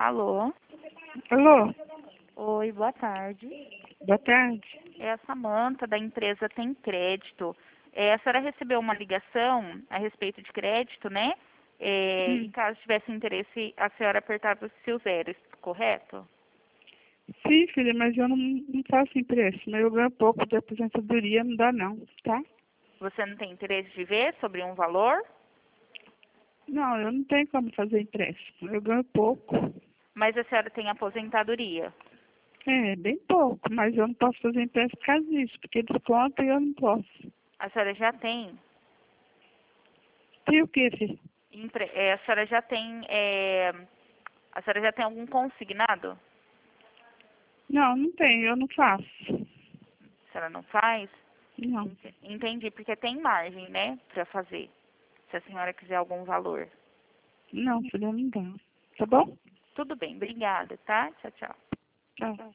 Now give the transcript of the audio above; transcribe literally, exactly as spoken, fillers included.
Alô? Alô? Oi, boa tarde. Boa tarde. É a Samanta, da empresa Tem Crédito. É, a senhora recebeu uma ligação a respeito de crédito, né? É, Hum. E caso tivesse interesse, a senhora apertava o seu zero, correto? Sim, filha, mas eu não, não faço empréstimo. Eu ganho pouco de aposentadoria, não dá não, tá? Você não tem interesse de ver sobre um valor? Não, eu não tenho como fazer empréstimo. Eu ganho pouco. Mas a senhora tem aposentadoria. É, bem pouco, mas eu não posso fazer empréstimo por causa disso, porque desconta e eu não posso. A senhora já tem. Tem o quê, filha? empre- é, a senhora já tem. é, a senhora já tem algum consignado? Não, não tem, eu não faço. A senhora não faz? Não, Ent- Entendi, porque tem margem, né, para fazer. Se a senhora quiser algum valor. não, filha, não dá. Tá bom? Tudo bem, obrigada, tá? Tchau, tchau. Tchau.